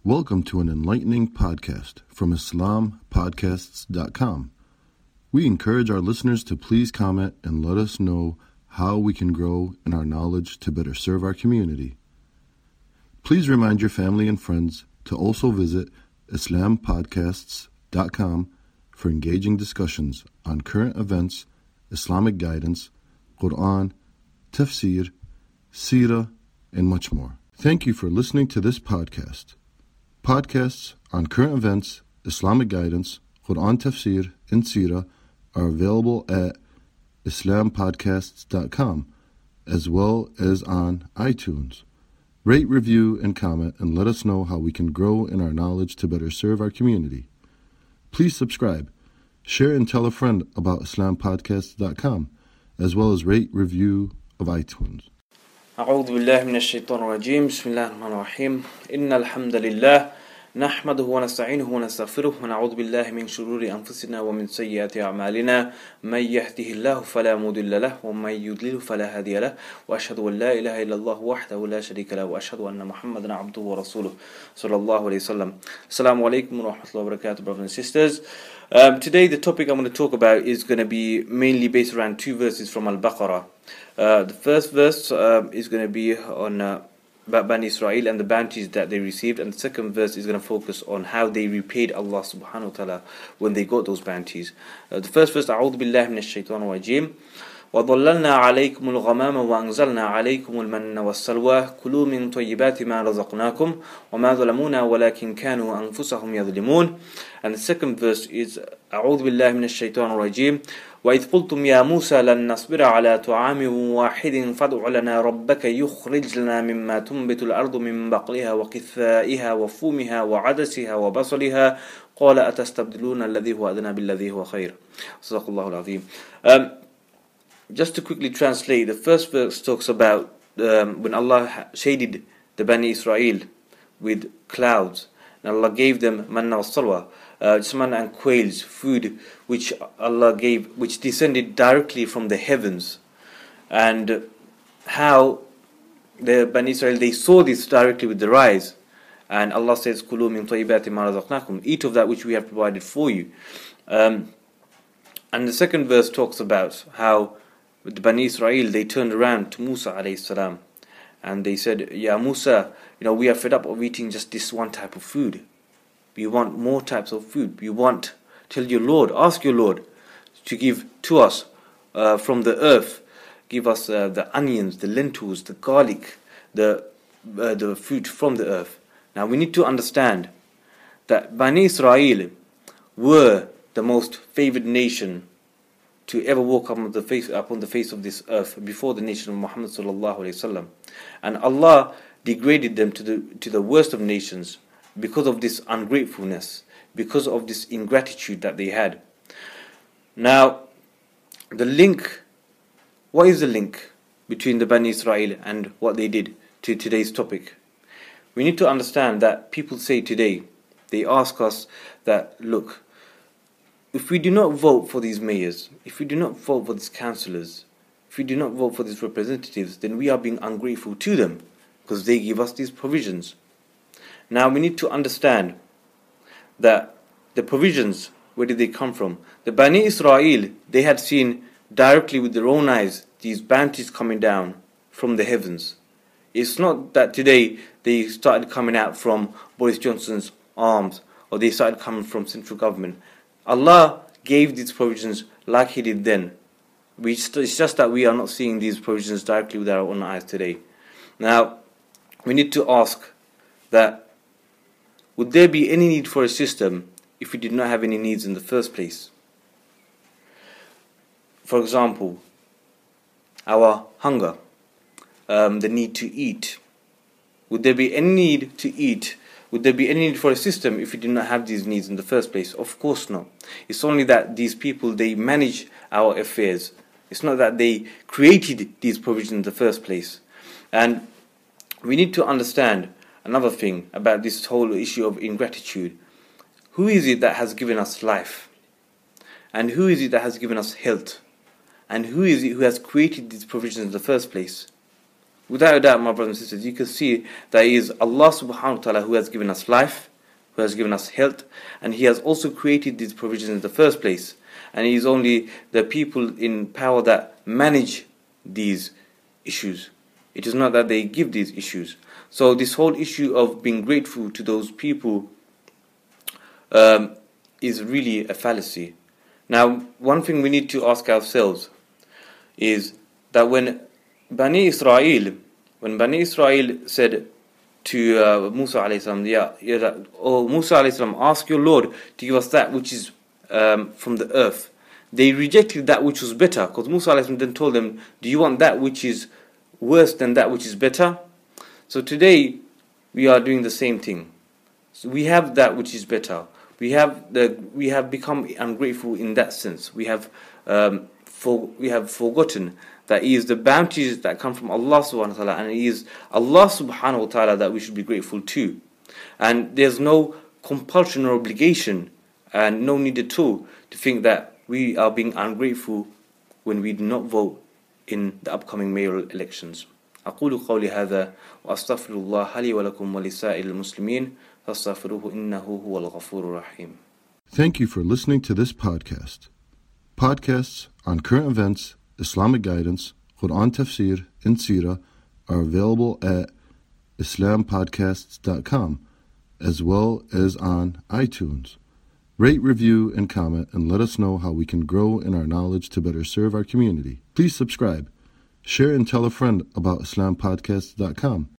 Welcome to an enlightening podcast from IslamPodcasts.com. We encourage our listeners to please comment and let us know how we can grow in our knowledge to better serve our community. Please remind your family and friends to also visit IslamPodcasts.com for engaging discussions on current events, Islamic guidance, Quran, tafsir, seerah, and much more. Thank you for listening to this podcast. Podcasts on current events, Islamic guidance, Quran tafsir, and seerah are available at IslamPodcasts.com as well as on iTunes. Rate, review, and comment and let us know how we can grow in our knowledge to better serve our community. Please subscribe, share and tell a friend about IslamPodcasts.com as well as rate, review of iTunes. أعوذ بالله من الشيطان الرجيم بسم الله الرحمن الرحيم إن الحمد لله نحمده ونستعينه ونستغفره ونعوذ بالله من شرور أنفسنا ومن سيئات أعمالنا من يهده الله فلا مضل له ومن يضلل فلا هادي له وأشهد أن لا إله إلا الله وحده لا شريك له وأشهد أن محمدا عبده ورسوله صلى الله عليه وسلم. Assalamu alaikum wa rahmatullahi wa barakatuh, brothers and sisters. Today the topic I'm going to talk about is going to be mainly based around two verses from Al-Baqarah. The first verse is going to be on about Bani Israel and the bounties that they received, and the second verse is going to focus on how they repaid Allah subhanahu wa ta'ala when they got those bounties. The first verse, أعوذ بالله من الشيطان الرجيم وظللنا عليكم الغمام وأنزلنا عليكم المن والسلوى كلوا من طيبات ما رزقناكم وما ظلمونا ولكن كانوا أنفسهم يظلمون. And the second verse is أعوذ بالله من الشيطان الرجيم وإذ قلتم يا موسى لن نصبر على طعام واحد فادع لنا ربك يخرج لنا مما تنبت الأرض من بقلها وقثائها وفومها وعدسها وبصلها قال أتستبدلون الذي هو أدنى بالذي هو خير. صدق الله العظيم. Just to quickly translate, the first verse talks about when Allah shaded the Bani Israel with clouds, and Allah gave them manna wa salwa, manna and quails, food which Allah gave, which descended directly from the heavens, and how the Bani Israel, they saw this directly with their eyes, and Allah says, "Kulu min tayyibati ma razaqnakum," eat of that which we have provided for you. And the second verse talks about how the Bani Israel, they turned around to Musa alayhi salam, and they said, "Ya Musa, we are fed up of eating just this one type of food. We want more types of food. We want, tell your Lord, ask your Lord to give to us from the earth. Give us the onions, the lentils, the garlic, the fruit from the earth." Now we need to understand that Bani Israel were the most favored nation to ever walk upon the face of this earth before the nation of Muhammad sallallahu alaihi wasallam, and Allah degraded them to the worst of nations because of this ungratefulness, because of this ingratitude that they had. Now, what is the link between the Bani Israel and what they did to today's topic? We need to understand that people say today, they ask us that, look, if we do not vote for these mayors, if we do not vote for these councillors, if we do not vote for these representatives, then we are being ungrateful to them because they give us these provisions. Now we need to understand that the provisions, where did they come from? The Bani Israel, they had seen directly with their own eyes these bounties coming down from the heavens. It's not that today they started coming out from Boris Johnson's arms or they started coming from central government. Allah gave these provisions like He did then. It's just that we are not seeing these provisions directly with our own eyes today. Now, we need to ask that, would there be any need for a system if we did not have any needs in the first place? For example, our hunger, the need to eat. Would there be any need to eat? Would there be any need for a system if we did not have these needs in the first place? Of course not. It's only that these people, they manage our affairs. It's not that they created these provisions in the first place. And we need to understand another thing about this whole issue of ingratitude. Who is it that has given us life? And who is it that has given us health? And who is it who has created these provisions in the first place? Without a doubt, my brothers and sisters, you can see that it is Allah subhanahu wa ta'ala who has given us life, who has given us health, and He has also created these provisions in the first place. And it is only the people in power that manage these issues. It is not that they give these issues. So this whole issue of being grateful to those people is really a fallacy. Now, one thing we need to ask ourselves is that when Bani Israel said to Musa alayhi salam, "Oh Musa alayhi salam, ask your Lord to give us that which is from the earth." They rejected that which was better, because Musa alayhi salam then told them, "Do you want that which is worse than that which is better?" So today we are doing the same thing. So we have that which is better. We have become ungrateful in that sense. We have forgotten that it is the bounties that come from Allah subhanahu wa ta'ala, and it is Allah subhanahu wa ta'ala that we should be grateful to. And there's no compulsion or obligation, and no need at all to think that we are being ungrateful when we do not vote in the upcoming mayoral elections. أقول قولي هذا وأستغفر الله لي ولكم ولسائر المسلمين فاستغفروه إنه هو الغفور الرحيم. Thank you for listening to this podcast. Podcasts on current events, Islamic guidance, Quran tafsir, and seerah are available at islampodcasts.com as well as on iTunes. Rate, review, and comment, and let us know how we can grow in our knowledge to better serve our community. Please subscribe. Share and tell a friend about islampodcasts.com.